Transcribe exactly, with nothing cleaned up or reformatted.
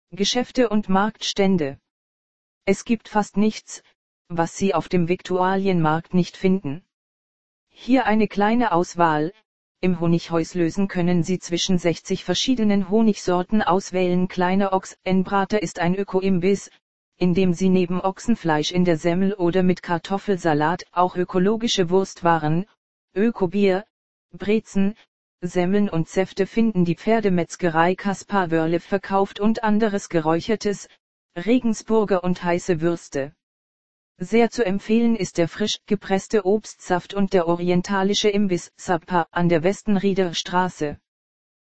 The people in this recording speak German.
Geschäfte und Marktstände. Es gibt fast nichts, was Sie auf dem Viktualienmarkt nicht finden. Hier eine kleine Auswahl. Im Honighäuslösen können Sie zwischen sechzig verschiedenen Honigsorten auswählen. Kleine Ochsenbrater ist ein Öko-Imbiss, in dem Sie neben Ochsenfleisch in der Semmel oder mit Kartoffelsalat auch ökologische Wurstwaren, Ökobier, Brezen, Semmeln und Säfte finden. Die Pferdemetzgerei Kaspar Wörle verkauft und anderes Geräuchertes, Regensburger und heiße Würste. Sehr zu empfehlen ist der frisch gepresste Obstsaft und der orientalische Imbiss Sabpa an der Westenrieder Straße.